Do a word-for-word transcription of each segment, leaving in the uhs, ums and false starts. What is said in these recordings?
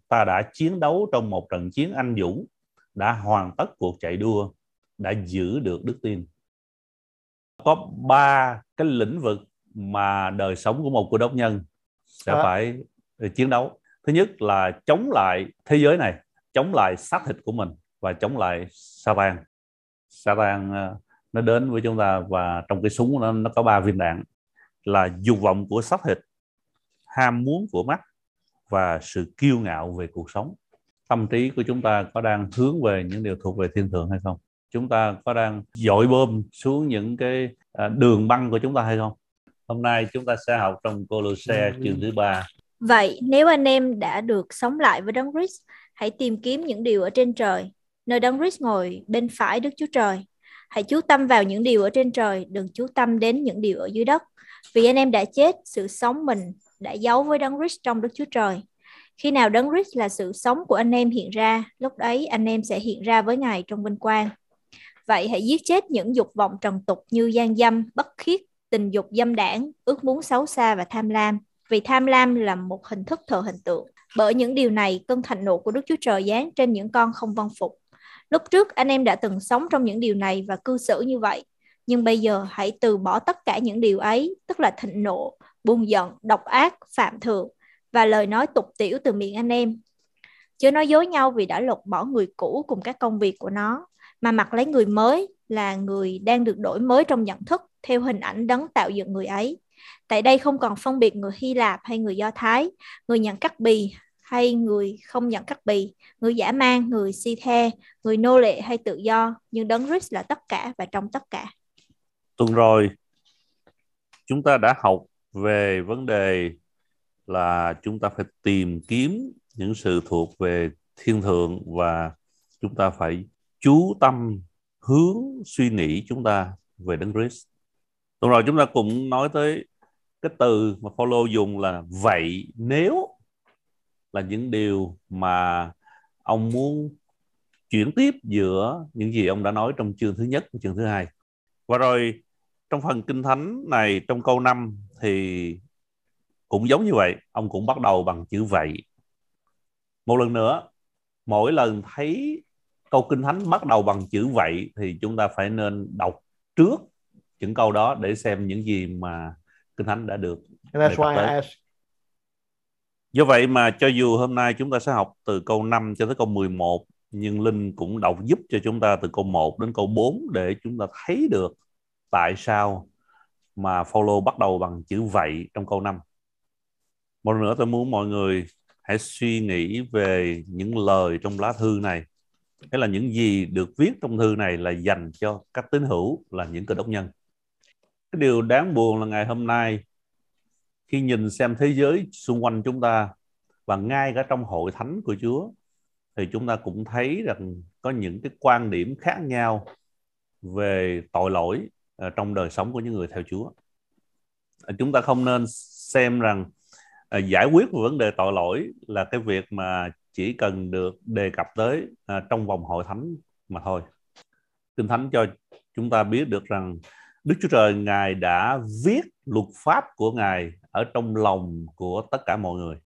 ta đã chiến đấu trong một trận chiến anh dũng, đã hoàn tất cuộc chạy đua, đã giữ được đức tin. Có ba cái lĩnh vực mà đời sống của một cơ đốc nhân sẽ à. phải chiến đấu. Thứ nhất là chống lại thế giới này, chống lại xác thịt của mình và chống lại Satan. Satan nó đến với chúng ta và trong cái súng nó, nó có ba viên đạn là dục vọng của xác thịt, ham muốn của mắt và sự kiêu ngạo về cuộc sống. Tâm trí của chúng ta có đang hướng về những điều thuộc về thiên thượng hay không? Chúng ta có đang dội bom xuống những cái đường băng của chúng ta hay không? Hôm nay chúng ta sẽ học trong Cô-lô-se chương thứ ba. Vậy nếu anh em đã được sống lại với Đấng Christ, hãy tìm kiếm những điều ở trên trời, nơi Đấng Christ ngồi bên phải Đức Chúa Trời. Hãy chú tâm vào những điều ở trên trời, đừng chú tâm đến những điều ở dưới đất. Vì anh em đã chết, sự sống mình đã giấu với Đấng Christ trong Đức Chúa Trời. Khi nào Đấng Christ là sự sống của anh em hiện ra, lúc ấy anh em sẽ hiện ra với Ngài trong vinh quang. Vậy hãy giết chết những dục vọng trần tục như gian dâm, bất khiết, tình dục dâm đãng, ước muốn xấu xa và tham lam. Vì tham lam là một hình thức thờ hình tượng. Bởi những điều này, cơn thạnh nộ của Đức Chúa Trời giáng trên những con không vâng phục. Lúc trước anh em đã từng sống trong những điều này và cư xử như vậy. Nhưng bây giờ hãy từ bỏ tất cả những điều ấy, tức là thịnh nộ, buồn giận, độc ác, phạm thượng và lời nói tục tĩu từ miệng anh em. Chớ nói dối nhau vì đã lột bỏ người cũ cùng các công việc của nó, mà mặc lấy người mới là người đang được đổi mới trong nhận thức theo hình ảnh Đấng tạo dựng người ấy. Tại đây không còn phân biệt người Hy Lạp hay người Do Thái, người nhận cắt bì hay người không nhận cắt bì, người dã man, người si the, người nô lệ hay tự do, nhưng Đấng Christ là tất cả và trong tất cả. Tuần rồi chúng ta đã học về vấn đề là chúng ta phải tìm kiếm những sự thuộc về thiên thượng và chúng ta phải chú tâm hướng suy nghĩ chúng ta về Đấng Christ. Tuần rồi chúng ta cũng nói tới cái từ mà Phaolô dùng là vậy nếu, là những điều mà ông muốn chuyển tiếp giữa những gì ông đã nói trong chương thứ nhất và chương thứ hai. Và rồi trong phần Kinh Thánh này, trong câu năm thì cũng giống như vậy, ông cũng bắt đầu bằng chữ vậy. Một lần nữa, mỗi lần thấy câu Kinh Thánh bắt đầu bằng chữ vậy thì chúng ta phải nên đọc trước những câu đó để xem những gì mà Kinh Thánh đã được đề cập tới. Do vậy mà cho dù hôm nay chúng ta sẽ học từ câu năm cho tới câu mười một, nhưng Linh cũng đọc giúp cho chúng ta từ câu một đến câu bốn để chúng ta thấy được tại sao mà Phaolô bắt đầu bằng chữ vậy trong câu năm. Một lần nữa tôi muốn mọi người hãy suy nghĩ về những lời trong lá thư này. Thế là những gì được viết trong thư này là dành cho các tín hữu, là những cơ đốc nhân. Cái điều đáng buồn là ngày hôm nay, khi nhìn xem thế giới xung quanh chúng ta và ngay cả trong hội thánh của Chúa, thì chúng ta cũng thấy rằng có những cái quan điểm khác nhau về tội lỗi trong đời sống của những người theo Chúa. Chúng ta không nên xem rằng giải quyết một vấn đề tội lỗi là cái việc mà chỉ cần được đề cập tới trong vòng hội thánh mà thôi. Kinh Thánh cho chúng ta biết được rằng Đức Chúa Trời Ngài đã viết luật pháp của Ngài ở trong lòng của tất cả mọi người.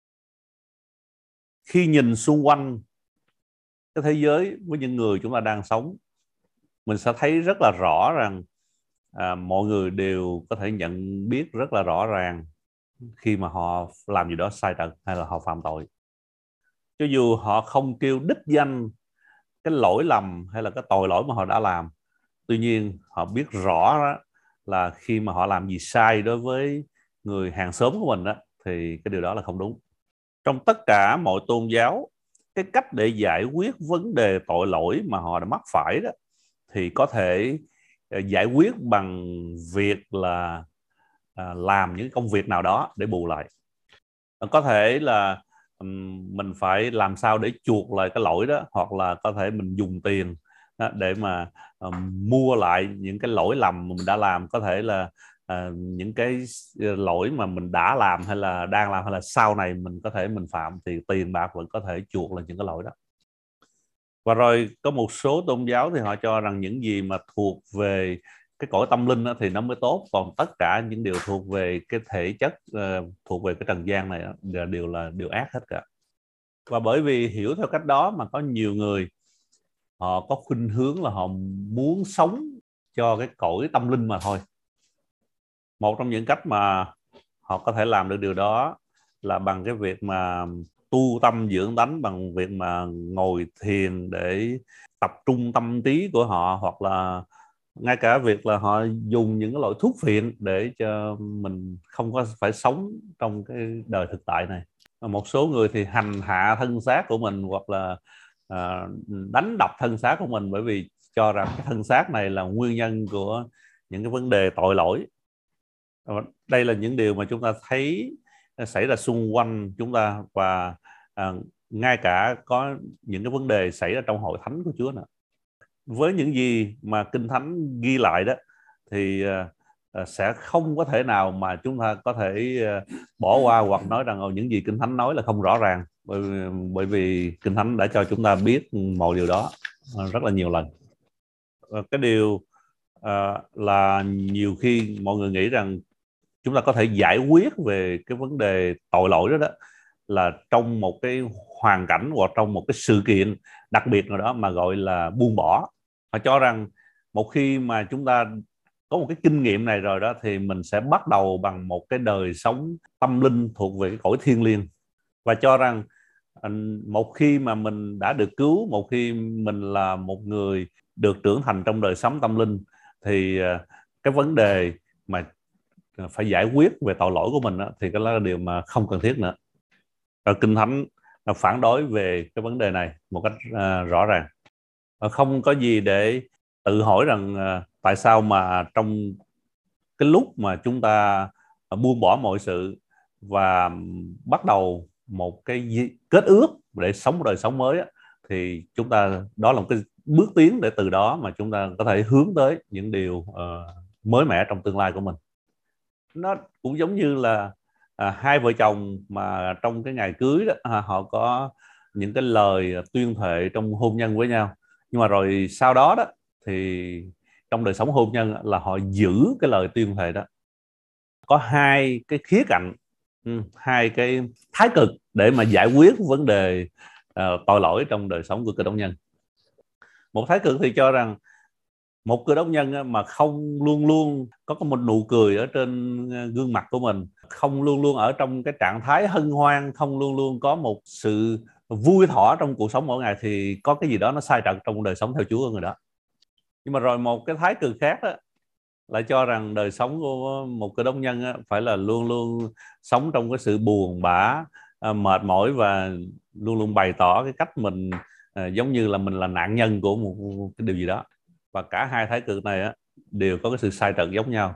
Khi nhìn xung quanh cái thế giới với những người chúng ta đang sống, mình sẽ thấy rất là rõ rằng à, mọi người đều có thể nhận biết rất là rõ ràng khi mà họ làm gì đó sai trật hay là họ phạm tội. Cho dù họ không kêu đích danh cái lỗi lầm hay là cái tội lỗi mà họ đã làm, tuy nhiên họ biết rõ đó là khi mà họ làm gì sai đối với người hàng xóm của mình đó, thì cái điều đó là không đúng. Trong tất cả mọi tôn giáo, cái cách để giải quyết vấn đề tội lỗi mà họ đã mắc phải đó thì có thể giải quyết bằng việc là à, làm những công việc nào đó để bù lại. Có thể là um, mình phải làm sao để chuộc lại cái lỗi đó, hoặc là có thể mình dùng tiền đó, để mà um, mua lại những cái lỗi lầm mà mình đã làm. Có thể là uh, những cái lỗi mà mình đã làm hay là đang làm hay là sau này mình có thể mình phạm, thì tiền bạc vẫn có thể chuộc lại những cái lỗi đó. Và rồi có một số tôn giáo thì họ cho rằng những gì mà thuộc về cái cõi tâm linh đó thì nó mới tốt, còn tất cả những điều thuộc về cái thể chất uh, thuộc về cái trần gian này đó, đều là điều ác hết cả. Và bởi vì hiểu theo cách đó mà có nhiều người họ có khuynh hướng là họ muốn sống cho cái cõi tâm linh mà thôi. Một trong những cách mà họ có thể làm được điều đó là bằng cái việc mà tu tâm dưỡng tánh, bằng việc mà ngồi thiền để tập trung tâm trí của họ, hoặc là ngay cả việc là họ dùng những cái loại thuốc phiện để cho mình không có phải sống trong cái đời thực tại này. Một số người thì hành hạ thân xác của mình, hoặc là à, đánh đập thân xác của mình, bởi vì cho rằng cái thân xác này là nguyên nhân của những cái vấn đề tội lỗi. Đây là những điều mà chúng ta thấy xảy ra xung quanh chúng ta, và à, ngay cả có những cái vấn đề xảy ra trong hội thánh của Chúa nữa. Với những gì mà Kinh Thánh ghi lại đó thì uh, sẽ không có thể nào mà chúng ta có thể uh, bỏ qua hoặc nói rằng oh, những gì Kinh Thánh nói là không rõ ràng, bởi, bởi vì Kinh Thánh đã cho chúng ta biết mọi điều đó uh, rất là nhiều lần. Uh, cái điều uh, là nhiều khi mọi người nghĩ rằng chúng ta có thể giải quyết về cái vấn đề tội lỗi đó, đó là trong một cái hoàn cảnh hoặc trong một cái sự kiện đặc biệt nào đó mà gọi là buông bỏ. Họ cho rằng một khi mà chúng ta có một cái kinh nghiệm này rồi đó thì mình sẽ bắt đầu bằng một cái đời sống tâm linh thuộc về cái cõi thiêng liêng, và cho rằng một khi mà mình đã được cứu, một khi mình là một người được trưởng thành trong đời sống tâm linh, thì cái vấn đề mà phải giải quyết về tội lỗi của mình đó, thì cái đó là điều mà không cần thiết nữa. Và Kinh Thánh là phản đối về cái vấn đề này một cách uh, rõ ràng. Không có gì để tự hỏi rằng uh, tại sao mà trong cái lúc mà chúng ta buông bỏ mọi sự và bắt đầu một cái kết ước để sống một đời sống mới á, thì chúng ta đó là một cái bước tiến để từ đó mà chúng ta có thể hướng tới những điều uh, mới mẻ trong tương lai của mình. Nó cũng giống như là à, hai vợ chồng mà trong cái ngày cưới đó, à, họ có những cái lời tuyên thệ trong hôn nhân với nhau, nhưng mà rồi sau đó đó thì trong đời sống hôn nhân là họ giữ cái lời tuyên thệ đó. Có hai cái khía cạnh, hai cái thái cực để mà giải quyết vấn đề uh, tội lỗi trong đời sống của cơ đốc nhân. Một thái cực thì cho rằng một cơ đốc nhân mà không luôn luôn có một nụ cười ở trên gương mặt của mình, không luôn luôn ở trong cái trạng thái hân hoan, không luôn luôn có một sự vui thỏa trong cuộc sống mỗi ngày, thì có cái gì đó nó sai trật trong đời sống theo Chúa của người đó. Nhưng mà rồi một cái thái cực khác đó, lại cho rằng đời sống của một cơ đốc nhân á, phải là luôn luôn sống trong cái sự buồn bã, mệt mỏi, và luôn luôn bày tỏ cái cách mình à, giống như là mình là nạn nhân của một cái điều gì đó. Và cả hai thái cực này á, đều có cái sự sai trật giống nhau.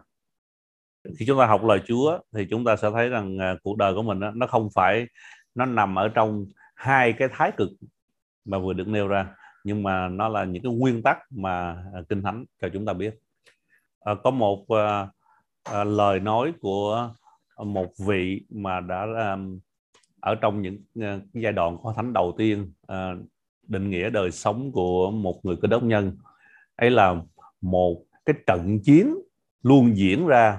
Khi chúng ta học lời Chúa thì chúng ta sẽ thấy rằng à, cuộc đời của mình á, nó không phải nó nằm ở trong hai cái thái cực mà vừa được nêu ra, nhưng mà nó là những cái nguyên tắc mà à, Kinh Thánh cho chúng ta biết. À, có một à, à, lời nói của một vị mà đã à, ở trong những à, giai đoạn Hội Thánh đầu tiên à, định nghĩa đời sống của một người Cơ Đốc nhân ấy là một cái trận chiến luôn diễn ra,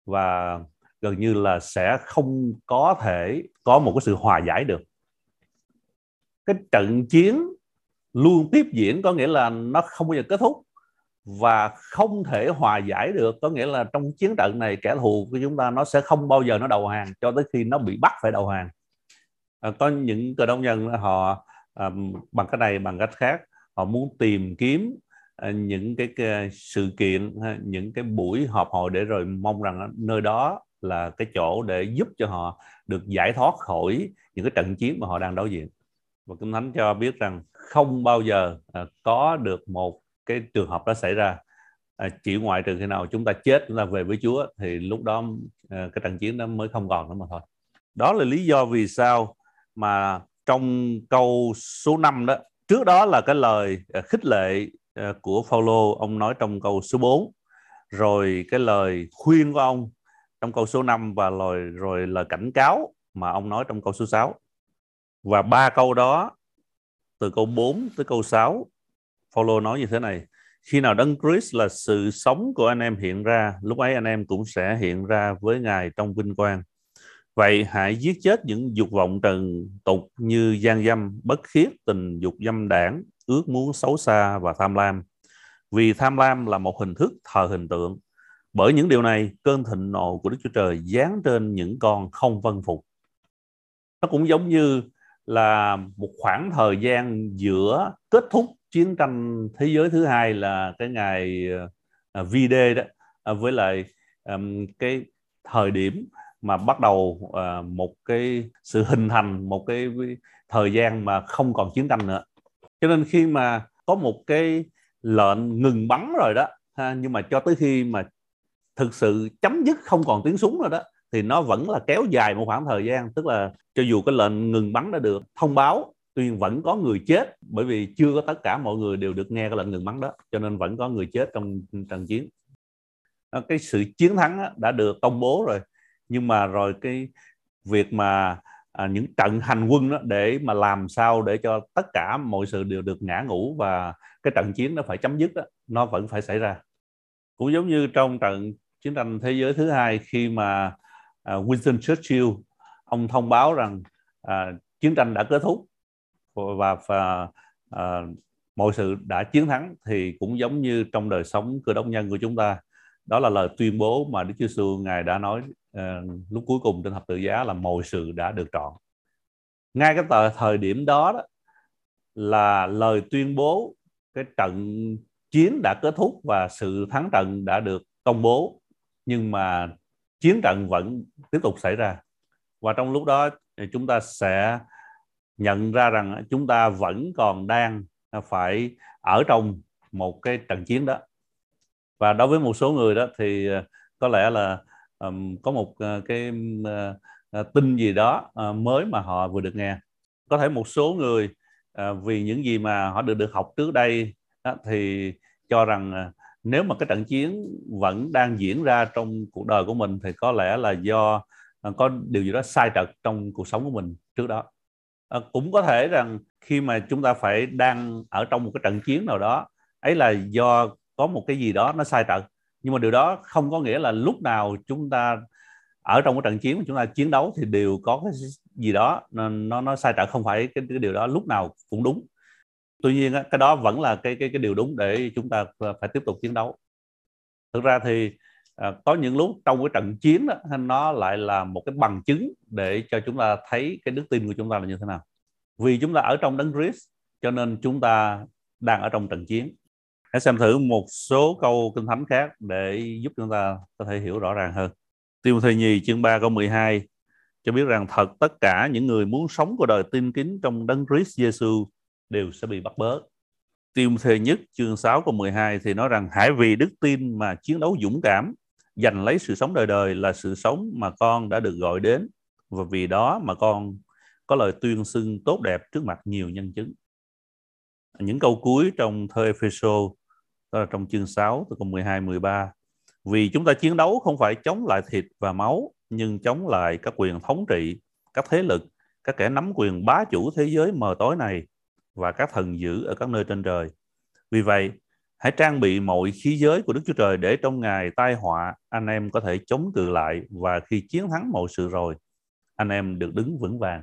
và gần như là sẽ không có thể có một cái sự hòa giải được. Cái trận chiến luôn tiếp diễn có nghĩa là nó không bao giờ kết thúc và không thể hòa giải được, có nghĩa là trong chiến trận này kẻ thù của chúng ta nó sẽ không bao giờ nó đầu hàng cho tới khi nó bị bắt phải đầu hàng. À, có những cơ đốc nhân họ à, bằng cái này bằng cách khác họ muốn tìm kiếm à, những cái, cái sự kiện, những cái buổi họp hội để rồi mong rằng nơi đó là cái chỗ để giúp cho họ được giải thoát khỏi những cái trận chiến mà họ đang đối diện. Và Kinh Thánh cho biết rằng không bao giờ à, có được một cái trường hợp đó xảy ra, à, chỉ ngoại trừ khi nào chúng ta chết, chúng ta về với Chúa, thì lúc đó à, cái trận chiến đó mới không còn nữa mà thôi. Đó là lý do vì sao mà trong câu số năm đó, trước đó là cái lời khích lệ của Phaolô, ông nói trong câu số bốn, rồi cái lời khuyên của ông trong câu số năm, và rồi, rồi lời cảnh cáo mà ông nói trong câu số sáu. Và ba câu đó, từ câu bốn tới câu sáu, Phaolô nói như thế này: khi nào Đấng Christ là sự sống của anh em hiện ra, lúc ấy anh em cũng sẽ hiện ra với Ngài trong vinh quang. Vậy hãy giết chết những dục vọng trần tục như gian dâm, bất khiết, tình dục dâm đảng, ước muốn xấu xa và tham lam. Vì tham lam là một hình thức thờ hình tượng. Bởi những điều này, cơn thịnh nộ của Đức Chúa Trời giáng trên những con không vâng phục. Nó cũng giống như là một khoảng thời gian giữa kết thúc chiến tranh thế giới thứ hai là cái ngày uh, V-Day đó, uh, với lại um, cái thời điểm mà bắt đầu uh, một cái sự hình thành một cái thời gian mà không còn chiến tranh nữa. Cho nên khi mà có một cái lệnh ngừng bắn rồi đó ha, nhưng mà cho tới khi mà thực sự chấm dứt không còn tiếng súng rồi đó, thì nó vẫn là kéo dài một khoảng thời gian. Tức là cho dù cái lệnh ngừng bắn đã được thông báo, tuy nhiên vẫn có người chết, bởi vì chưa có tất cả mọi người đều được nghe cái lệnh ngừng bắn đó, cho nên vẫn có người chết trong trận chiến. Cái sự chiến thắng đã được công bố rồi, nhưng mà rồi cái việc mà à, những trận hành quân đó để mà làm sao để cho tất cả mọi sự đều được ngã ngũ và cái trận chiến nó phải chấm dứt đó, nó vẫn phải xảy ra. Cũng giống như trong trận chiến tranh thế giới thứ hai, khi mà à, Winston Churchill ông thông báo rằng à, chiến tranh đã kết thúc và, và à, mọi sự đã chiến thắng, thì cũng giống như trong đời sống Cơ Đốc nhân của chúng ta, đó là lời tuyên bố mà Đức Chúa Giêsu ngài đã nói à, lúc cuối cùng trên thập tự giá là mọi sự đã được trọn. Ngay cái tờ, thời điểm đó, đó là lời tuyên bố cái trận chiến đã kết thúc và sự thắng trận đã được công bố, nhưng mà chiến trận vẫn tiếp tục xảy ra. Và trong lúc đó chúng ta sẽ nhận ra rằng chúng ta vẫn còn đang phải ở trong một cái trận chiến đó. Và đối với một số người đó thì có lẽ là um, có một uh, cái uh, tin gì đó uh, mới mà họ vừa được nghe. Có thể một số người uh, vì những gì mà họ được được học trước đây đó, thì cho rằng uh, nếu mà cái trận chiến vẫn đang diễn ra trong cuộc đời của mình thì có lẽ là do uh, có điều gì đó sai trật trong cuộc sống của mình trước đó. Uh, cũng có thể rằng khi mà chúng ta phải đang ở trong một cái trận chiến nào đó, ấy là do có một cái gì đó nó sai trật, nhưng mà điều đó không có nghĩa là lúc nào chúng ta ở trong cái trận chiến mà chúng ta chiến đấu thì đều có cái gì đó nó nó, nó sai trật. Không phải cái, cái điều đó lúc nào cũng đúng. Tuy nhiên cái đó vẫn là cái cái cái điều đúng để chúng ta phải tiếp tục chiến đấu. Thực ra thì à, có những lúc trong cái trận chiến đó, nó lại là một cái bằng chứng để cho chúng ta thấy cái đức tin của chúng ta là như thế nào. Vì chúng ta ở trong Đấng Christ cho nên chúng ta đang ở trong trận chiến. Hãy xem thử một số câu Kinh Thánh khác để giúp chúng ta có thể hiểu rõ ràng hơn. Ti-mô-thê nhì chương ba câu mười hai cho biết rằng thật tất cả những người muốn sống cuộc đời tin kính trong Đấng Christ Giêsu đều sẽ bị bắt bớ. Ti-mô-thê nhất chương sáu câu mười hai thì nói rằng hãy vì đức tin mà chiến đấu dũng cảm, giành lấy sự sống đời đời là sự sống mà con đã được gọi đến, và vì đó mà con có lời tuyên xưng tốt đẹp trước mặt nhiều nhân chứng. Những câu cuối trong thơ Ê-phê-sô, đó là trong chương sáu từ câu mười hai mười ba. Vì chúng ta chiến đấu không phải chống lại thịt và máu, nhưng chống lại các quyền thống trị, các thế lực, các kẻ nắm quyền bá chủ thế giới mờ tối này và các thần dữ ở các nơi trên trời. Vì vậy, hãy trang bị mọi khí giới của Đức Chúa Trời để trong ngày tai họa anh em có thể chống cự lại, và khi chiến thắng mọi sự rồi, anh em được đứng vững vàng.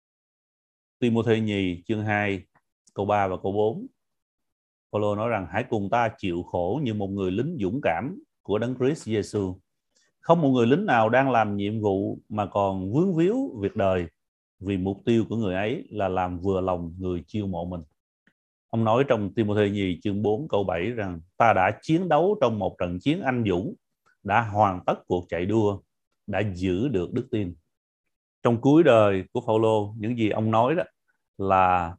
Ti-mô-thê nhì chương hai câu ba và câu bốn. Phaolô nói rằng hãy cùng ta chịu khổ như một người lính dũng cảm của Đấng Christ Giêsu. Không một người lính nào đang làm nhiệm vụ mà còn vướng víu việc đời, vì mục tiêu của người ấy là làm vừa lòng người chiêu mộ mình. Ông nói trong Ti-mô-thê nhì chương bốn câu bảy rằng ta đã chiến đấu trong một trận chiến anh dũng, đã hoàn tất cuộc chạy đua, đã giữ được đức tin. Trong cuối đời của Phaolô, những gì ông nói đó là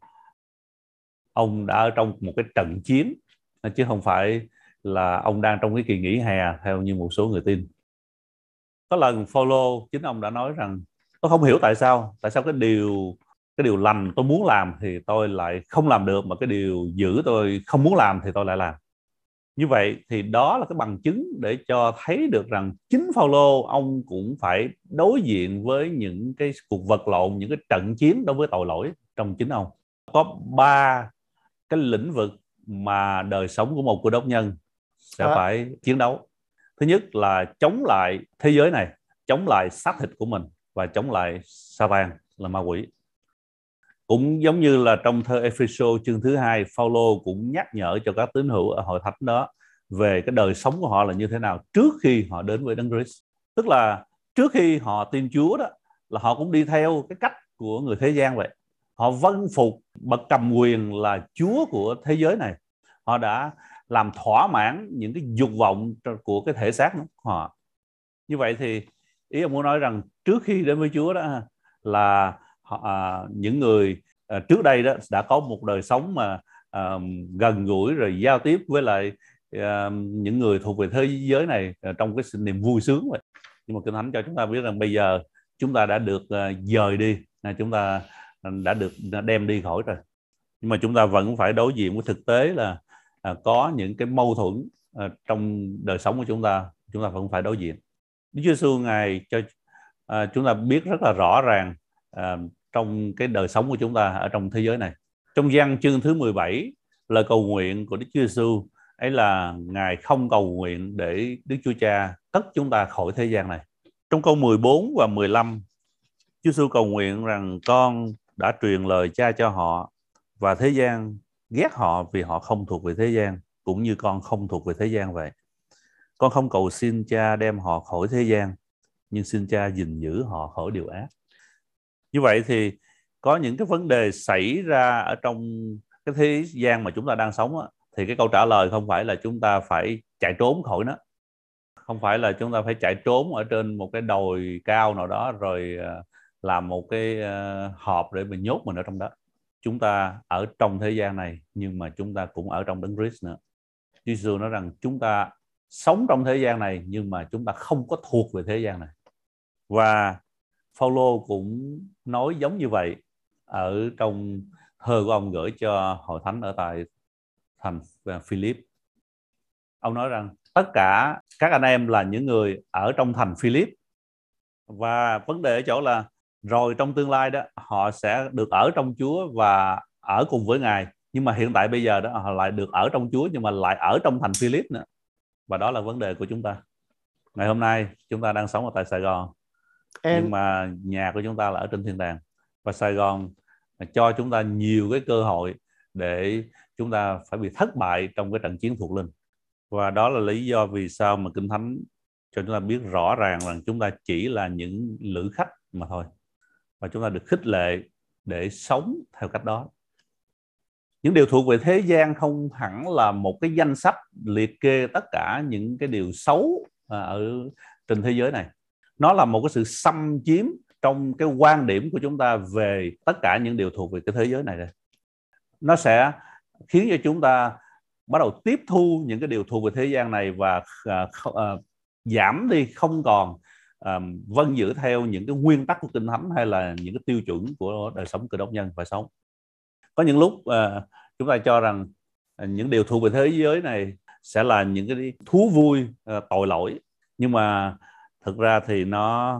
ông đã ở trong một cái trận chiến, chứ không phải là ông đang trong cái kỳ nghỉ hè theo như một số người tin. Có lần Phaolô chính ông đã nói rằng tôi không hiểu tại sao tại sao cái điều cái điều lành tôi muốn làm thì tôi lại không làm được, mà cái điều dữ tôi không muốn làm thì tôi lại làm. Như vậy thì đó là cái bằng chứng để cho thấy được rằng chính Phaolô ông cũng phải đối diện với những cái cuộc vật lộn, những cái trận chiến đối với tội lỗi trong chính ông. Có ba cái lĩnh vực mà đời sống của một cơ đốc nhân sẽ à. phải chiến đấu. Thứ nhất là chống lại thế giới này, chống lại xác thịt của mình. và chống lại Satan là ma quỷ. Cũng giống như là trong thơ Ephesos chương thứ hai, Phaolô cũng nhắc nhở cho các tín hữu ở hội thánh đó về cái đời sống của họ là như thế nào trước khi họ đến với Đấng Christ. Tức là trước khi họ tin Chúa đó là họ cũng đi theo cái cách của người thế gian vậy. Họ vâng phục bậc cầm quyền là Chúa của thế giới này. Họ đã làm thỏa mãn những cái dục vọng của cái thể xác của họ. Như vậy thì ý ông muốn nói rằng trước khi đến với Chúa đó là họ, à, những người à, trước đây đó đã có một đời sống mà à, gần gũi rồi giao tiếp với lại à, những người thuộc về thế giới này à, trong cái sự niềm vui sướng vậy. Nhưng mà Kinh Thánh cho chúng ta biết rằng bây giờ chúng ta đã được à, dời đi, à, chúng ta đã được đem đi khỏi rồi. Nhưng mà chúng ta vẫn phải đối diện với thực tế là à, có những cái mâu thuẫn à, trong đời sống của chúng ta, chúng ta vẫn phải đối diện. Đức Chúa Giêsu Ngài cho à, chúng ta biết rất là rõ ràng à, trong cái đời sống của chúng ta ở trong thế giới này. Trong Giăng chương thứ mười bảy, lời cầu nguyện của Đức Chúa Giêsu ấy là Ngài không cầu nguyện để Đức Chúa Cha cất chúng ta khỏi thế gian này. Trong câu mười bốn và mười lăm, Chúa Giêsu cầu nguyện rằng con đã truyền lời Cha cho họ và thế gian ghét họ vì họ không thuộc về thế gian, cũng như con không thuộc về thế gian vậy. Con không cầu xin Cha đem họ khỏi thế gian, nhưng xin Cha gìn giữ họ khỏi điều ác. Như vậy thì có những cái vấn đề xảy ra ở trong cái thế gian mà chúng ta đang sống á, thì cái câu trả lời không phải là chúng ta phải chạy trốn khỏi nó, không phải là chúng ta phải chạy trốn ở trên một cái đồi cao nào đó rồi làm một cái hộp để mình nhốt mình ở trong đó. Chúng ta ở trong thế gian này nhưng mà chúng ta cũng ở trong Đấng Christ nữa. Chúa Giêsu nói rằng chúng ta sống trong thế gian này nhưng mà chúng ta không có thuộc về thế gian này. Và Phaolô cũng nói giống như vậy ở trong thơ của ông gửi cho hội thánh ở tại thành Philip. Ông nói rằng tất cả các anh em là những người ở trong thành Philip, và vấn đề ở chỗ là rồi trong tương lai đó họ sẽ được ở trong Chúa và ở cùng với Ngài. Nhưng mà hiện tại bây giờ đó họ lại được ở trong Chúa nhưng mà lại ở trong thành Philip nữa. Và đó là vấn đề của chúng ta. Ngày hôm nay chúng ta đang sống ở tại Sài Gòn, em... nhưng mà nhà của chúng ta là ở trên thiên đàng. Và Sài Gòn cho chúng ta nhiều cái cơ hội để chúng ta phải bị thất bại trong cái trận chiến thuộc linh. Và đó là lý do vì sao mà Kinh Thánh cho chúng ta biết rõ ràng rằng chúng ta chỉ là những lữ khách mà thôi. Và chúng ta được khích lệ để sống theo cách đó. Những điều thuộc về thế gian không hẳn là một cái danh sách liệt kê tất cả những cái điều xấu ở trên thế giới này. Nó là một cái sự xâm chiếm trong cái quan điểm của chúng ta về tất cả những điều thuộc về cái thế giới này đây. Nó sẽ khiến cho chúng ta bắt đầu tiếp thu những cái điều thuộc về thế gian này và uh, uh, giảm đi, không còn uh, vâng giữ theo những cái nguyên tắc của Kinh Thánh hay là những cái tiêu chuẩn của đời sống Cơ Đốc nhân phải sống. Có những lúc uh, chúng ta cho rằng uh, những điều thuộc về thế giới này sẽ là những cái thú vui, uh, tội lỗi, nhưng mà thực ra thì nó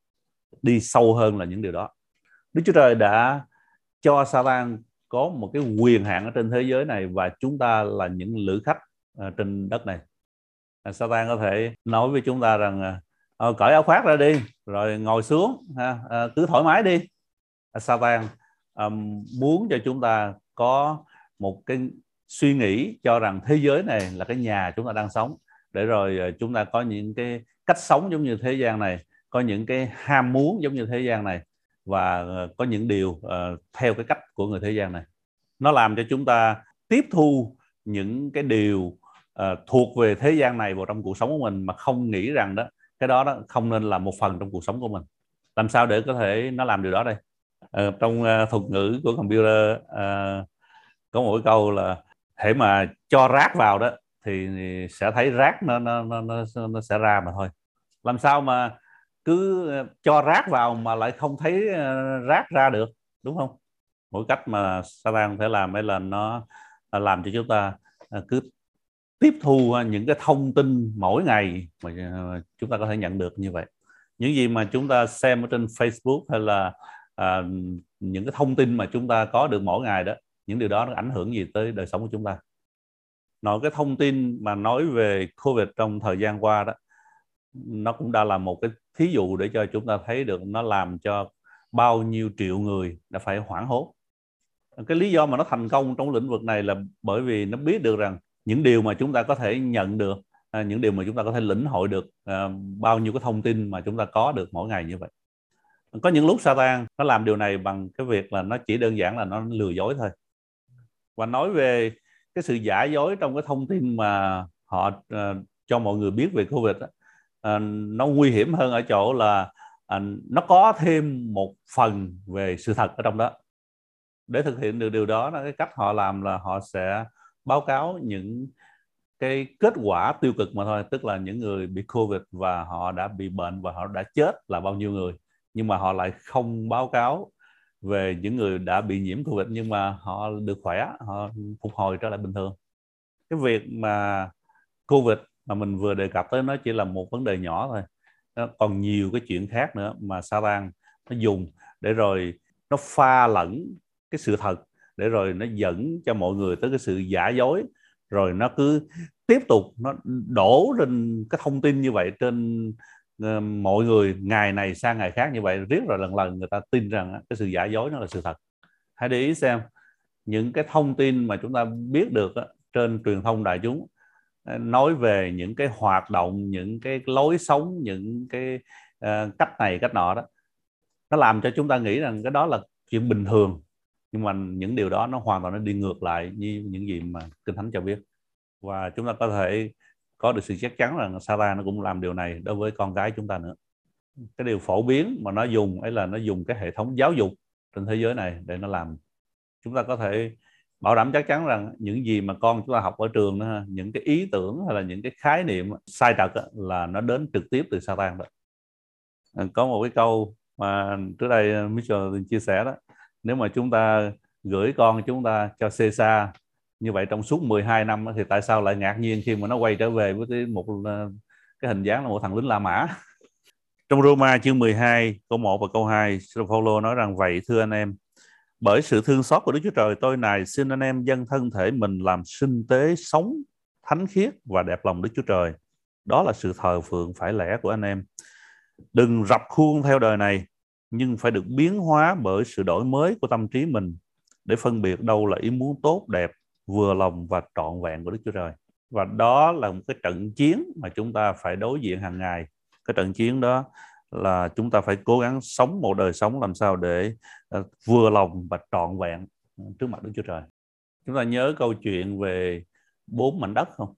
đi sâu hơn là những điều đó. Đức Chúa Trời đã cho Satan có một cái quyền hạn ở trên thế giới này và chúng ta là những lữ khách uh, trên đất này. uh, Satan có thể nói với chúng ta rằng uh, cởi áo khoác ra đi rồi ngồi xuống, ha, uh, cứ thoải mái đi. uh, Satan um, muốn cho chúng ta có một cái suy nghĩ cho rằng thế giới này là cái nhà chúng ta đang sống, để rồi uh, chúng ta có những cái cách sống giống như thế gian này, có những cái ham muốn giống như thế gian này, và có những điều uh, theo cái cách của người thế gian này. Nó làm cho chúng ta tiếp thu những cái điều uh, thuộc về thế gian này vào trong cuộc sống của mình mà không nghĩ rằng đó cái đó, đó không nên là một phần trong cuộc sống của mình. Làm sao để có thể nó làm điều đó đây? Uh, trong uh, thuật ngữ của computer uh, có một cái câu là hễ mà cho rác vào đó thì sẽ thấy rác nó, nó, nó, nó, nó sẽ ra mà thôi. Làm sao mà cứ cho rác vào mà lại không thấy rác ra được, đúng không? Mỗi cách mà Satan thể làm ấy là nó làm cho chúng ta cứ tiếp thu những cái thông tin mỗi ngày mà chúng ta có thể nhận được như vậy. Những gì mà chúng ta xem ở trên Facebook hay là à, những cái thông tin mà chúng ta có được mỗi ngày đó, những điều đó nó ảnh hưởng gì tới đời sống của chúng ta? Nói cái thông tin mà nói về Covid trong thời gian qua đó, nó cũng đã là một cái thí dụ để cho chúng ta thấy được nó làm cho bao nhiêu triệu người đã phải hoảng hốt. Cái lý do mà nó thành công trong lĩnh vực này là bởi vì nó biết được rằng những điều mà chúng ta có thể nhận được, à, những điều mà chúng ta có thể lĩnh hội được, à, bao nhiêu cái thông tin mà chúng ta có được mỗi ngày như vậy. Có những lúc Satan nó làm điều này bằng cái việc là nó chỉ đơn giản là nó lừa dối thôi. Và nói về cái sự giả dối trong cái thông tin mà họ uh, cho mọi người biết về Covid đó, uh, nó nguy hiểm hơn ở chỗ là uh, nó có thêm một phần về sự thật ở trong đó. Để thực hiện được điều đó, cái cách họ làm là họ sẽ báo cáo những cái kết quả tiêu cực mà thôi, tức là những người bị Covid và họ đã bị bệnh và họ đã chết là bao nhiêu người, nhưng mà họ lại không báo cáo về những người đã bị nhiễm Covid nhưng mà họ được khỏe, họ phục hồi trở lại bình thường. Cái việc mà Covid mà mình vừa đề cập tới nó chỉ là một vấn đề nhỏ thôi, nó còn nhiều cái chuyện khác nữa mà Satan nó dùng để rồi nó pha lẫn cái sự thật, để rồi nó dẫn cho mọi người tới cái sự giả dối, rồi nó cứ tiếp tục nó đổ lên cái thông tin như vậy trên uh, mọi người ngày này sang ngày khác như vậy, riết rồi lần lần người ta tin rằng cái sự giả dối nó là sự thật. Hãy để ý xem những cái thông tin mà chúng ta biết được á, trên truyền thông đại chúng nói về những cái hoạt động, những cái lối sống, những cái uh, cách này cách nọ đó, nó làm cho chúng ta nghĩ rằng cái đó là chuyện bình thường, nhưng mà những điều đó nó hoàn toàn nó đi ngược lại như những gì mà Kinh Thánh cho biết. Và chúng ta có thể có được sự chắc chắn rằng Satan nó cũng làm điều này đối với con cái chúng ta nữa. Cái điều phổ biến mà nó dùng ấy là nó dùng cái hệ thống giáo dục trên thế giới này để nó làm. Chúng ta có thể bảo đảm chắc chắn rằng những gì mà con chúng ta học ở trường đó, những cái ý tưởng hay là những cái khái niệm sai trật đó, là nó đến trực tiếp từ Satan đó. Có một cái câu mà trước đây Mitchell chia sẻ đó, nếu mà chúng ta gửi con chúng ta cho Caesar như vậy trong suốt mười hai năm thì tại sao lại ngạc nhiên khi mà nó quay trở về với một cái hình dáng là một thằng lính La Mã. Trong Roma chương mười hai câu một và câu hai, Sư Phaolô nói rằng: vậy thưa anh em, bởi sự thương xót của Đức Chúa Trời, tôi này xin anh em dâng thân thể mình làm sinh tế, sống, thánh khiết và đẹp lòng Đức Chúa Trời. Đó là sự thờ phượng phải lẽ của anh em. Đừng rập khuôn theo đời này, nhưng phải được biến hóa bởi sự đổi mới của tâm trí mình, để phân biệt đâu là ý muốn tốt đẹp, vừa lòng và trọn vẹn của Đức Chúa Trời. Và đó là một cái trận chiến mà chúng ta phải đối diện hàng ngày. Cái trận chiến đó là chúng ta phải cố gắng sống một đời sống làm sao để uh, vừa lòng và trọn vẹn trước mặt Đức Chúa Trời. Chúng ta nhớ câu chuyện về bốn mảnh đất không?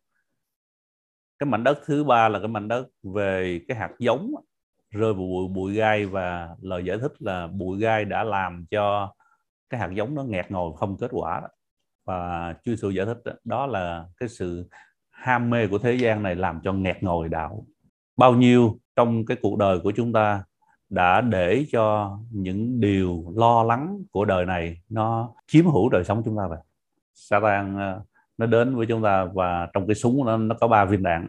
Cái mảnh đất thứ ba là cái mảnh đất về cái hạt giống rơi vào bụi, bụi gai, và lời giải thích là bụi gai đã làm cho cái hạt giống nó nghẹt ngồi không kết quả đó. Và Chúa Giêsu giải thích đó, đó là cái sự ham mê của thế gian này làm cho nghẹt ngồi đạo. Bao nhiêu trong cái cuộc đời của chúng ta đã để cho những điều lo lắng của đời này nó chiếm hữu đời sống chúng ta vậy. Satan nó đến với chúng ta và trong cái súng nó, nó có ba viên đạn.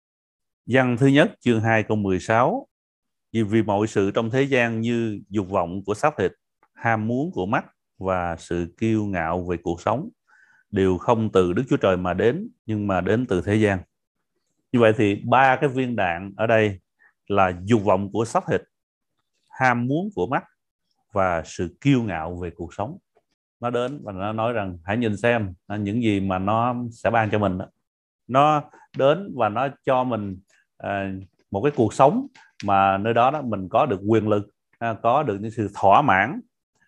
Giăng thứ nhất chương hai câu mười sáu: vì vì mọi sự trong thế gian như dục vọng của xác thịt, ham muốn của mắt và sự kiêu ngạo về cuộc sống đều không từ Đức Chúa Trời mà đến, nhưng mà đến từ thế gian. Như vậy thì ba cái viên đạn ở đây là dục vọng của xác thịt, ham muốn của mắt và sự kiêu ngạo về cuộc sống. Nó đến và nó nói rằng hãy nhìn xem những gì mà nó sẽ ban cho mình đó. Nó đến và nó cho mình à, một cái cuộc sống mà nơi đó, đó mình có được quyền lực, à, có được những sự thỏa mãn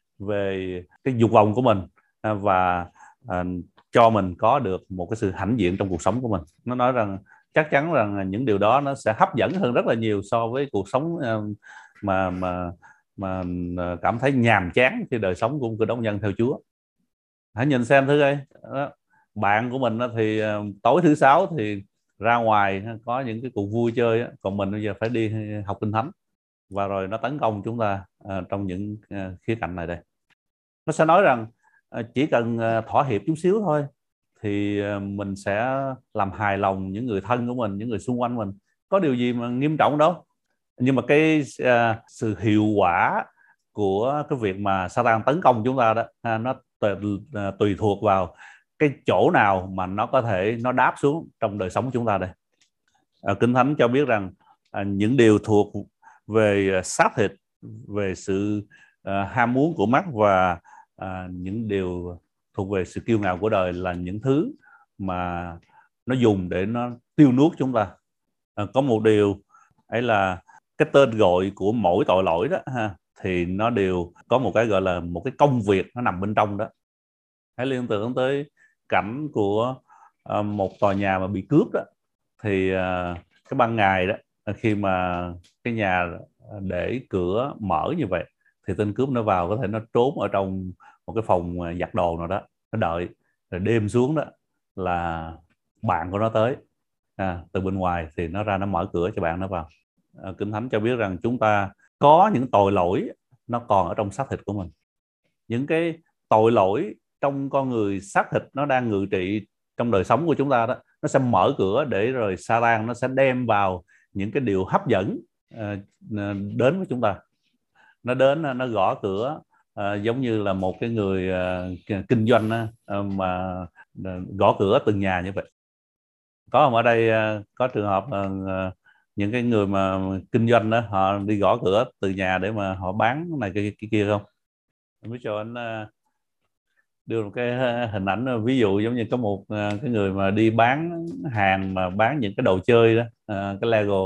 về cái dục vọng của mình, à, và à, cho mình có được một cái sự hãnh diện trong cuộc sống của mình. Nó nói rằng chắc chắn rằng những điều đó nó sẽ hấp dẫn hơn rất là nhiều so với cuộc sống uh, mà mà mà cảm thấy nhàm chán khi đời sống của một Cơ Đốc nhân theo Chúa. Hãy nhìn xem thử đây, bạn của mình thì tối thứ sáu thì ra ngoài có những cái cuộc vui chơi, còn mình bây giờ phải đi học Kinh Thánh, và rồi nó tấn công chúng ta trong những khía cạnh này đây. Nó sẽ nói rằng chỉ cần thỏa hiệp chút xíu thôi thì mình sẽ làm hài lòng những người thân của mình, những người xung quanh mình. Có điều gì mà nghiêm trọng đâu. Nhưng mà cái uh, sự hiệu quả của cái việc mà Satan tấn công chúng ta đó, uh, nó tùy, uh, tùy thuộc vào cái chỗ nào mà nó có thể nó đáp xuống trong đời sống chúng ta đây. Uh, Kinh Thánh cho biết rằng à, những điều thuộc về xác thịt, về sự à, ham muốn của mắt, và à, những điều thuộc về sự kiêu ngạo của đời là những thứ mà nó dùng để nó tiêu nuốt chúng ta. À, có một điều ấy là cái tên gọi của mỗi tội lỗi đó ha, thì nó đều có một cái gọi là một cái công việc nó nằm bên trong đó. Hãy liên tưởng tới cảnh của uh, một tòa nhà mà bị cướp đó, thì uh, cái ban ngày đó, khi mà cái nhà để cửa mở như vậy, thì tên cướp nó vào có thể nó trốn ở trong một cái phòng giặt đồ nào đó, nó đợi, rồi đêm xuống đó là bạn của nó tới, à, từ bên ngoài thì nó ra nó mở cửa cho bạn nó vào. À, Kinh Thánh cho biết rằng chúng ta có những tội lỗi nó còn ở trong xác thịt của mình. Những cái tội lỗi trong con người xác thịt nó đang ngự trị trong đời sống của chúng ta đó, nó sẽ mở cửa để rồi Satan nó sẽ đem vào những cái điều hấp dẫn uh, đến với chúng ta. Nó đến, nó gõ cửa, uh, giống như là một cái người uh, kinh doanh uh, mà uh, gõ cửa từng nhà như vậy. Có không ở đây uh, có trường hợp uh, những cái người mà kinh doanh đó, họ đi gõ cửa từ nhà để mà họ bán này cái, cái kia không? Mới cho anh uh, đưa một cái hình ảnh ví dụ giống như có một uh, cái người mà đi bán hàng, mà bán những cái đồ chơi đó, uh, cái Lego,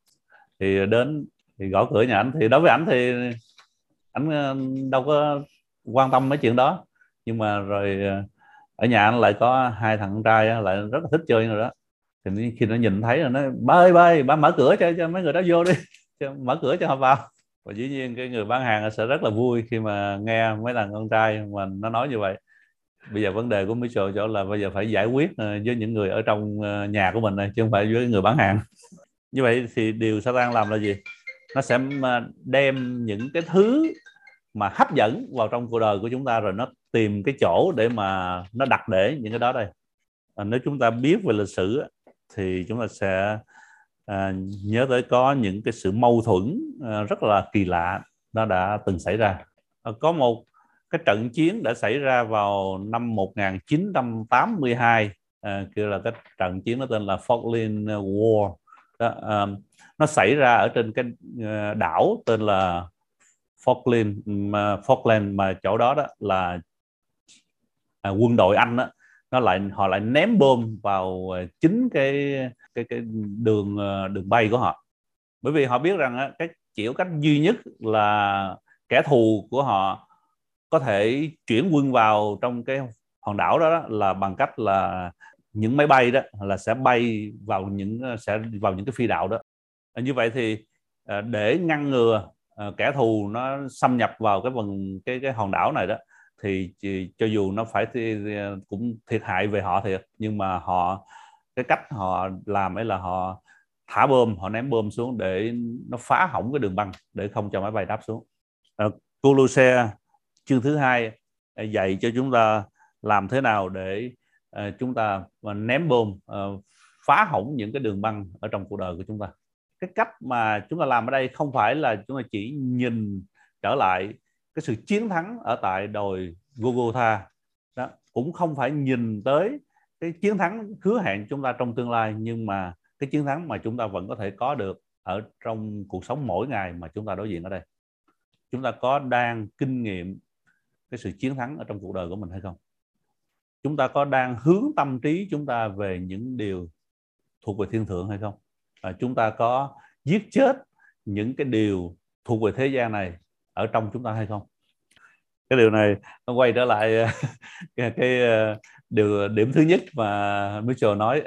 thì đến thì gõ cửa nhà ảnh. Thì đối với ảnh thì ảnh uh, đâu có quan tâm mấy chuyện đó, nhưng mà rồi uh, ở nhà anh lại có hai thằng con trai á, lại rất là thích chơi rồi đó. Thì khi nó nhìn thấy rồi nó ba ơi ba ơi, ba mở cửa cho cho mấy người đó vô đi, cho, mở cửa cho họ vào. Và dĩ nhiên cái người bán hàng sẽ rất là vui khi mà nghe mấy thằng con trai mà nó nói như vậy. Bây giờ vấn đề của Mitchell chỗ là bây giờ phải giải quyết với những người ở trong nhà của mình này, chứ không phải với người bán hàng. Như vậy thì điều Satan làm là gì? Nó sẽ đem những cái thứ mà hấp dẫn vào trong cuộc đời của chúng ta, rồi nó tìm cái chỗ để mà nó đặt để những cái đó đây. À, nếu chúng ta biết về lịch sử thì chúng ta sẽ à, nhớ tới có những cái sự mâu thuẫn à, rất là kỳ lạ nó đã từng xảy ra. À, có một cái trận chiến đã xảy ra vào năm một nghìn chín trăm tám mươi hai, à, kêu là cái trận chiến nó tên là Falkland War đó. À, nó xảy ra ở trên cái đảo tên là Falkland, mà Falkland mà chỗ đó đó là à, quân đội Anh đó, nó lại họ lại ném bom vào chính cái cái cái đường đường bay của họ, bởi vì họ biết rằng cái kiểu cách duy nhất là kẻ thù của họ có thể chuyển quân vào trong cái hòn đảo đó, đó là bằng cách là những máy bay đó là sẽ bay vào những sẽ vào những cái phi đạo đó. Như vậy thì để ngăn ngừa kẻ thù nó xâm nhập vào cái phần cái cái hòn đảo này đó, thì cho dù nó phải thì, cũng thiệt hại về họ thiệt, nhưng mà họ cái cách họ làm ấy là họ thả bom, họ ném bom xuống để nó phá hỏng cái đường băng để không cho máy bay đáp xuống. À, Cô-lô-se chương thứ hai dạy cho chúng ta làm thế nào để uh, chúng ta ném bom, uh, phá hỏng những cái đường băng ở trong cuộc đời của chúng ta. Cái cách mà chúng ta làm ở đây không phải là chúng ta chỉ nhìn trở lại cái sự chiến thắng ở tại đồi Golgotha đó, cũng không phải nhìn tới cái chiến thắng hứa hẹn chúng ta trong tương lai, nhưng mà cái chiến thắng mà chúng ta vẫn có thể có được ở trong cuộc sống mỗi ngày mà chúng ta đối diện ở đây. Chúng ta có đang kinh nghiệm cái sự chiến thắng ở trong cuộc đời của mình hay không? Chúng ta có đang hướng tâm trí chúng ta về những điều thuộc về thiên thượng hay không? À, chúng ta có giết chết những cái điều thuộc về thế gian này ở trong chúng ta hay không? Cái điều này nó quay trở lại cái, cái điều điểm thứ nhất mà Mitchell nói.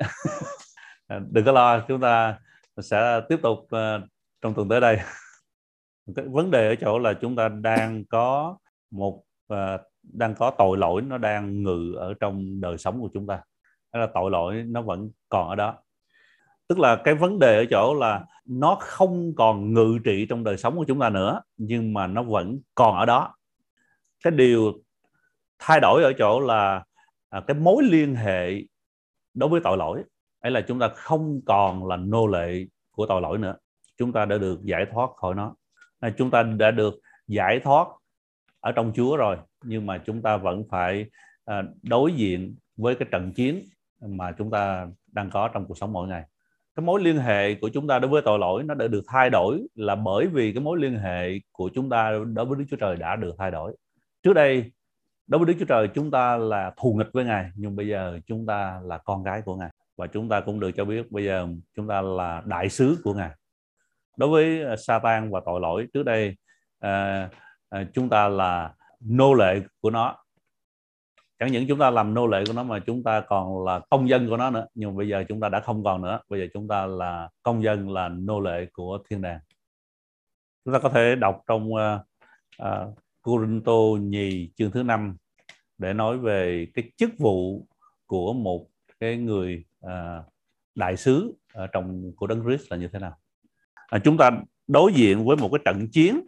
Đừng có lo, chúng ta sẽ tiếp tục uh, trong tuần tới đây. Cái vấn đề ở chỗ là chúng ta đang có một uh, đang có tội lỗi nó đang ngự ở trong đời sống của chúng ta, hay là tội lỗi nó vẫn còn ở đó. Tức là cái vấn đề ở chỗ là nó không còn ngự trị trong đời sống của chúng ta nữa, nhưng mà nó vẫn còn ở đó. Cái điều thay đổi ở chỗ là à, cái mối liên hệ đối với tội lỗi ấy là chúng ta không còn là nô lệ của tội lỗi nữa. Chúng ta đã được giải thoát khỏi nó. À, chúng ta đã được giải thoát ở trong Chúa rồi, nhưng mà chúng ta vẫn phải à, đối diện với cái trận chiến mà chúng ta đang có trong cuộc sống mỗi ngày. cái mối liên hệ của chúng ta đối với tội lỗi nó đã được thay đổi là bởi vì cái mối liên hệ của chúng ta đối với Đức Chúa Trời đã được thay đổi. Trước đây đối với Đức Chúa Trời chúng ta là thù nghịch với Ngài, nhưng bây giờ chúng ta là con gái của Ngài, và chúng ta cũng được cho biết bây giờ chúng ta là đại sứ của Ngài. Đối với Sa-tan và tội lỗi trước đây à, à, chúng ta là nô lệ của nó. Chẳng những chúng ta làm nô lệ của nó mà chúng ta còn là công dân của nó nữa. Nhưng bây giờ chúng ta đã không còn nữa. Bây giờ chúng ta là công dân, là nô lệ của thiên đàng. Chúng ta có thể đọc trong uh, uh, Cô-rinh-tô nhì chương thứ năm để nói về cái chức vụ của một cái người uh, đại sứ ở trong của Đấng Christ là như thế nào. À, chúng ta đối diện với một cái trận chiến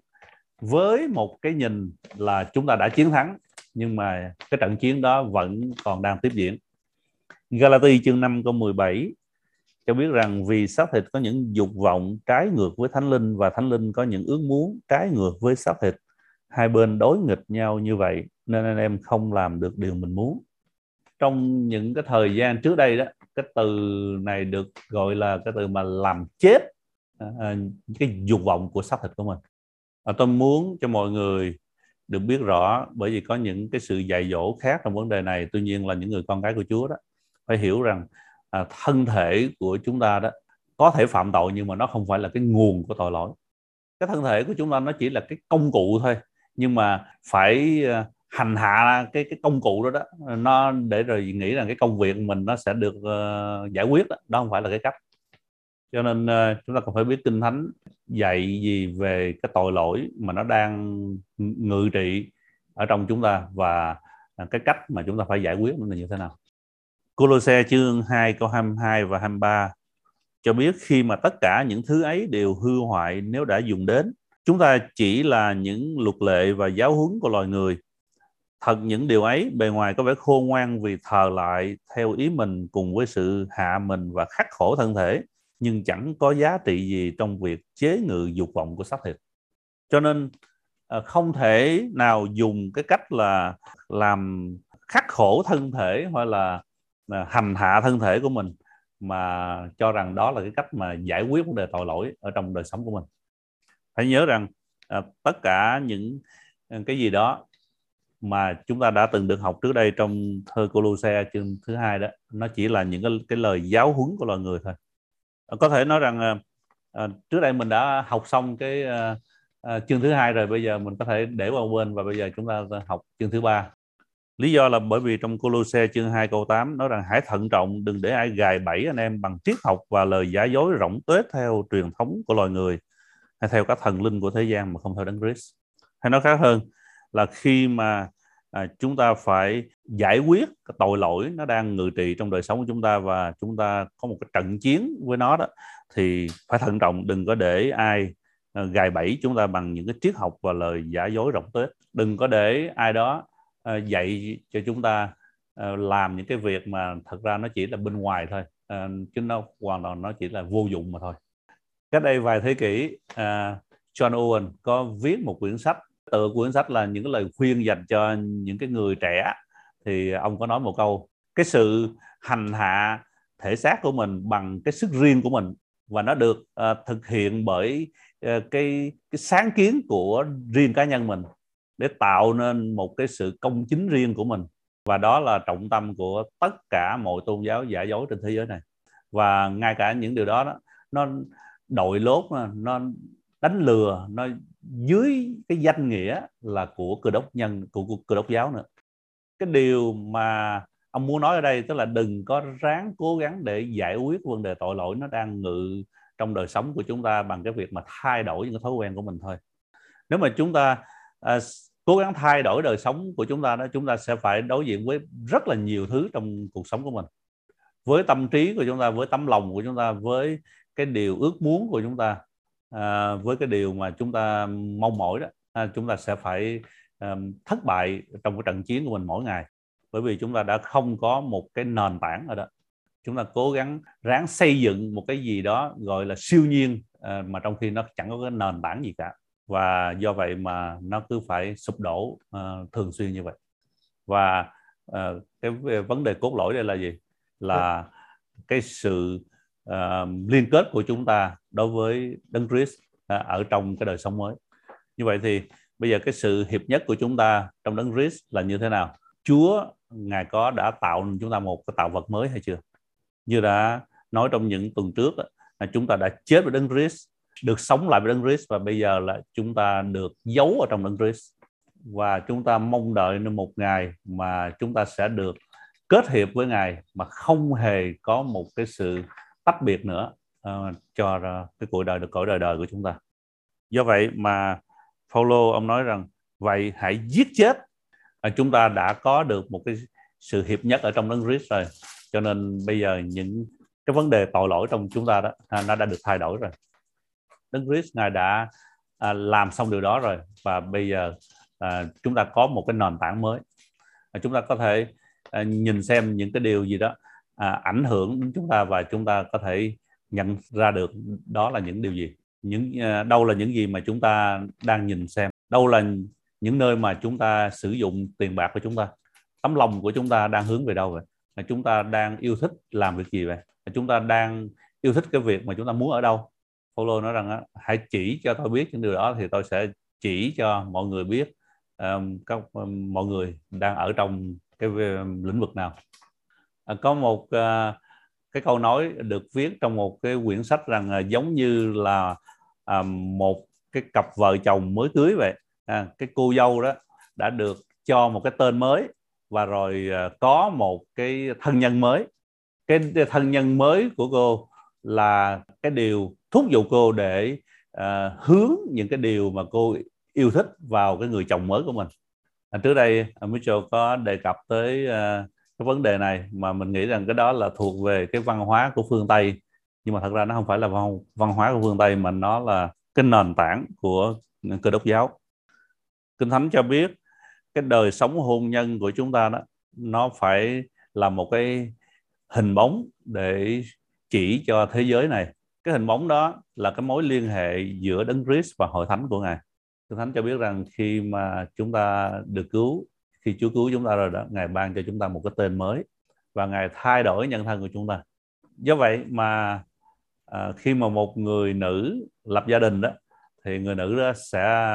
với một cái nhìn là chúng ta đã chiến thắng, nhưng mà cái trận chiến đó vẫn còn đang tiếp diễn. Ga-la-ti chương năm câu mười bảy cho biết rằng vì xác thịt có những dục vọng trái ngược với thánh linh, và thánh linh có những ước muốn trái ngược với xác thịt. Hai bên đối nghịch nhau như vậy nên anh em không làm được điều mình muốn. Trong những cái thời gian trước đây đó, cái từ này được gọi là cái từ mà làm chết à, cái dục vọng của xác thịt của mình. À, tôi muốn cho mọi người được biết rõ, bởi vì có những cái sự dạy dỗ khác trong vấn đề này. Tuy nhiên là những người con cái của Chúa đó phải hiểu rằng à, thân thể của chúng ta đó có thể phạm tội, nhưng mà nó không phải là cái nguồn của tội lỗi. Cái thân thể của chúng ta nó chỉ là cái công cụ thôi, nhưng mà phải uh, hành hạ cái cái công cụ đó đó nó để rồi nghĩ rằng cái công việc mình nó sẽ được uh, giải quyết đó. Đó không phải là cái cách. Cho nên uh, chúng ta còn phải biết Kinh Thánh dạy gì về cái tội lỗi mà nó đang ngự trị ở trong chúng ta, và cái cách mà chúng ta phải giải quyết nó là như thế nào. Cô-lô-se chương hai câu hai mươi hai và hai mươi ba cho biết khi mà tất cả những thứ ấy đều hư hoại nếu đã dùng đến, chúng ta chỉ là những luật lệ và giáo huấn của loài người. Thật những điều ấy bề ngoài có vẻ khôn ngoan vì thờ lại theo ý mình cùng với sự hạ mình và khắc khổ thân thể, nhưng chẳng có giá trị gì trong việc chế ngự dục vọng của xác thịt. Cho nên không thể nào dùng cái cách là làm khắc khổ thân thể hoặc là hành hạ thân thể của mình mà cho rằng đó là cái cách mà giải quyết vấn đề tội lỗi ở trong đời sống của mình. Phải nhớ rằng à, tất cả những cái gì đó mà chúng ta đã từng được học trước đây trong thơ Cô-lô-se chương thứ hai đó, nó chỉ là những cái, cái lời giáo huấn của loài người thôi. À, có thể nói rằng à, trước đây mình đã học xong cái à, à, chương thứ hai rồi, bây giờ mình có thể để qua bên và bây giờ chúng ta học chương thứ ba. Lý do là bởi vì trong Cô-lô-se chương hai câu tám nói rằng hãy thận trọng, đừng để ai gài bẫy anh em bằng triết học và lời giả dối rỗng tuếch theo truyền thống của loài người, hay theo các thần linh của thế gian mà không theo Đấng Christ. Hay nói khác hơn là khi mà à, chúng ta phải giải quyết cái tội lỗi nó đang ngự trị trong đời sống của chúng ta, và chúng ta có một cái trận chiến với nó đó, thì phải thận trọng, đừng có để ai à, gài bẫy chúng ta bằng những cái triết học và lời giả dối rỗng tuếch. Đừng có để ai đó à, dạy cho chúng ta à, làm những cái việc mà thật ra nó chỉ là bên ngoài thôi, à, chứ nó hoàn toàn nó chỉ là vô dụng mà thôi. Cách đây vài thế kỷ, uh, John Owen có viết một quyển sách. Tựa quyển sách là những cái lời khuyên dành cho những cái người trẻ. Thì ông có nói một câu: cái sự hành hạ thể xác của mình bằng cái sức riêng của mình, và nó được uh, thực hiện bởi uh, cái, cái sáng kiến của riêng cá nhân mình để tạo nên một cái sự công chính riêng của mình. Và đó là trọng tâm của tất cả mọi tôn giáo giả dối trên thế giới này. Và ngay cả những điều đó, đó nó đội lốt, nó đánh lừa, nó dưới cái danh nghĩa là của Cơ đốc nhân, của, của Cơ đốc giáo nữa. Cái điều mà ông muốn nói ở đây tức là đừng có ráng cố gắng để giải quyết vấn đề tội lỗi nó đang ngự trong đời sống của chúng ta bằng cái việc mà thay đổi những cái thói quen của mình thôi. Nếu mà chúng ta à, cố gắng thay đổi đời sống của chúng ta đó, chúng ta sẽ phải đối diện với rất là nhiều thứ trong cuộc sống của mình. Với tâm trí của chúng ta, với tấm lòng của chúng ta, với cái điều ước muốn của chúng ta, à, với cái điều mà chúng ta mong mỏi đó, à, chúng ta sẽ phải à, thất bại trong cái trận chiến của mình mỗi ngày, bởi vì chúng ta đã không có một cái nền tảng ở đó. Chúng ta cố gắng ráng xây dựng một cái gì đó gọi là siêu nhiên, à, mà trong khi nó chẳng có cái nền tảng gì cả, và do vậy mà nó cứ phải sụp đổ à, thường xuyên như vậy. Và à, cái vấn đề cốt lõi đây là gì? Là cái sự uh, liên kết của chúng ta đối với Đấng Christ uh, ở trong cái đời sống mới. Như vậy thì bây giờ cái sự hiệp nhất của chúng ta trong Đấng Christ là như thế nào? Chúa Ngài có đã tạo chúng ta một cái tạo vật mới hay chưa? Như đã nói trong những tuần trước là chúng ta đã chết với Đấng Christ, được sống lại với Đấng Christ, và bây giờ là chúng ta được giấu ở trong Đấng Christ, và chúng ta mong đợi đến một ngày mà chúng ta sẽ được kết hiệp với Ngài mà không hề có một cái sự tách biệt nữa uh, cho cái cuộc đời được cõi đời đời của chúng ta. Do vậy mà Phaolô ông nói rằng vậy hãy giết chết. À, chúng ta đã có được một cái sự hiệp nhất ở trong Đấng Christ rồi, cho nên bây giờ những cái vấn đề tội lỗi trong chúng ta đó à, nó đã được thay đổi rồi. Đấng Christ Ngài đã à, làm xong điều đó rồi, và bây giờ à, chúng ta có một cái nền tảng mới. À, chúng ta có thể à, nhìn xem những cái điều gì đó à, ảnh hưởng đến chúng ta, và chúng ta có thể nhận ra được đó là những điều gì. Những à, đâu là những gì mà chúng ta đang nhìn xem, đâu là những nơi mà chúng ta sử dụng tiền bạc của chúng ta, tấm lòng của chúng ta đang hướng về đâu vậy? À, chúng ta đang yêu thích làm việc gì vậy? À, chúng ta đang yêu thích cái việc mà chúng ta muốn ở đâu? Phaolô nói rằng á, hãy chỉ cho tôi biết những điều đó thì tôi sẽ chỉ cho mọi người biết um, các um, mọi người đang ở trong cái um, lĩnh vực nào. À, có một uh, cái câu nói được viết trong một cái quyển sách rằng uh, giống như là uh, một cái cặp vợ chồng mới cưới vậy. À, cái cô dâu đó đã được cho một cái tên mới, và rồi uh, có một cái thân nhân mới. Cái thân nhân mới của cô là cái điều thúc giục cô để uh, hướng những cái điều mà cô yêu thích vào cái người chồng mới của mình. À, trước đây Mitchell có đề cập tới uh, cái vấn đề này, mà mình nghĩ rằng cái đó là thuộc về cái văn hóa của phương Tây, nhưng mà thật ra nó không phải là văn, văn hóa của phương Tây, mà nó là cái nền tảng của Cơ Đốc giáo. Kinh Thánh cho biết cái đời sống hôn nhân của chúng ta đó, nó phải là một cái hình bóng để chỉ cho thế giới này. Cái hình bóng đó là cái mối liên hệ giữa Đấng Christ và hội thánh của Ngài. Kinh Thánh cho biết rằng khi mà chúng ta được cứu, khi Chúa cứu chúng ta rồi đó, Ngài ban cho chúng ta một cái tên mới, và Ngài thay đổi nhân thân của chúng ta. Do vậy mà à, khi mà một người nữ lập gia đình đó, thì người nữ đó sẽ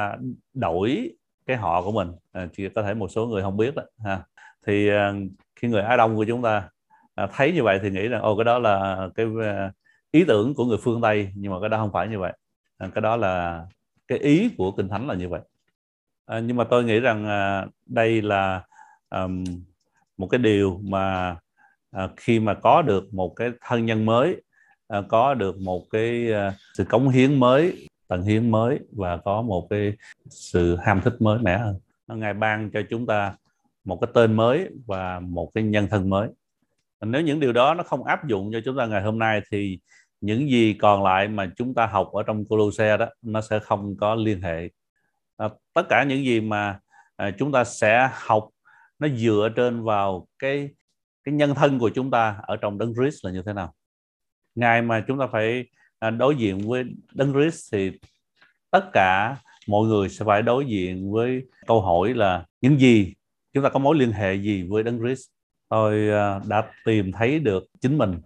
đổi cái họ của mình. À, chỉ có thể một số người không biết đó ha. Thì à, khi người Á Đông của chúng ta à, thấy như vậy thì nghĩ rằng ô cái đó là cái uh, ý tưởng của người phương Tây, nhưng mà cái đó không phải như vậy. À, cái đó là cái ý của Kinh Thánh là như vậy. À, nhưng mà tôi nghĩ rằng à, đây là um, một cái điều mà à, khi mà có được một cái thân nhân mới, à, có được một cái à, sự cống hiến mới, tận hiến mới, và có một cái sự ham thích mới mẻ hơn. Ngài ban cho chúng ta một cái tên mới và một cái nhân thân mới. Nếu những điều đó nó không áp dụng cho chúng ta ngày hôm nay, thì những gì còn lại mà chúng ta học ở trong Cô-lô-se đó nó sẽ không có liên hệ. À, tất cả những gì mà à, chúng ta sẽ học nó dựa trên vào cái cái nhân thân của chúng ta ở trong Đấng Christ là như thế nào. Ngày mà chúng ta phải à, đối diện với Đấng Christ thì tất cả mọi người sẽ phải đối diện với câu hỏi là những gì, chúng ta có mối liên hệ gì với Đấng Christ. Tôi uh, đã tìm thấy được chính mình.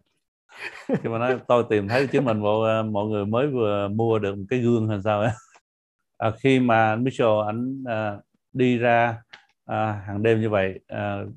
Khi mà nói tôi tìm thấy chính mình, mọi, mọi người mới vừa mua được một cái gương hay sao ấy. À, khi mà Mitchell ảnh uh, đi ra uh, hàng đêm như vậy, uh,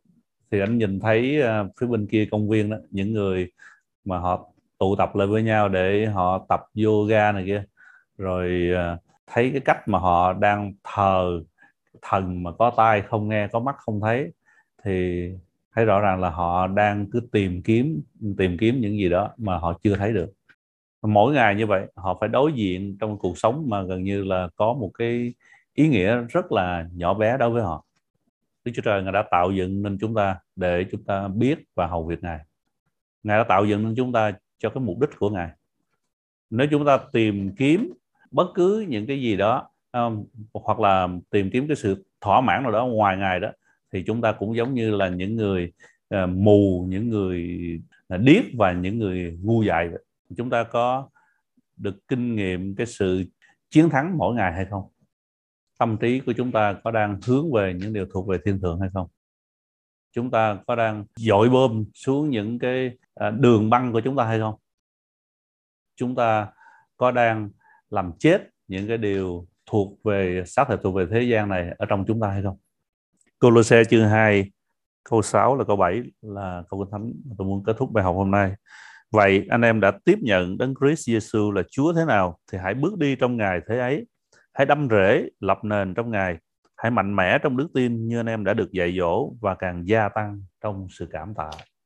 thì ảnh nhìn thấy uh, phía bên kia công viên đó, những người mà họ tụ tập lại với nhau để họ tập yoga này kia, rồi uh, thấy cái cách mà họ đang thờ thần mà có tai không nghe, có mắt không thấy, thì thấy rõ ràng là họ đang cứ tìm kiếm tìm kiếm những gì đó mà họ chưa thấy được. Mỗi ngày như vậy họ phải đối diện trong cuộc sống mà gần như là có một cái ý nghĩa rất là nhỏ bé đối với họ. Đức Chúa Trời Ngài đã tạo dựng nên chúng ta để chúng ta biết và hầu việc Ngài. Ngài đã tạo dựng nên chúng ta cho cái mục đích của Ngài. Nếu chúng ta tìm kiếm bất cứ những cái gì đó um, hoặc là tìm kiếm cái sự thỏa mãn nào đó ngoài Ngài đó, thì chúng ta cũng giống như là những người uh, mù, những người uh, điếc và những người ngu dại vậy. Chúng ta có được kinh nghiệm cái sự chiến thắng mỗi ngày hay không? Tâm trí của chúng ta có đang hướng về những điều thuộc về thiên thượng hay không? Chúng ta có đang dội bom xuống những cái uh, đường băng của chúng ta hay không? chúng ta có đang làm chết những cái điều thuộc về xác thịt, thuộc về thế gian này ở trong chúng ta hay không? Cô-lô-se chương hai câu sáu là câu bảy là câu Kinh Thánh tôi muốn kết thúc bài học hôm nay. Vậy anh em đã tiếp nhận Đấng Christ Giêsu là Chúa thế nào thì hãy bước đi trong Ngài thế ấy. Hãy đâm rễ, lập nền trong Ngài. Hãy mạnh mẽ trong đức tin như anh em đã được dạy dỗ và càng gia tăng trong sự cảm tạ.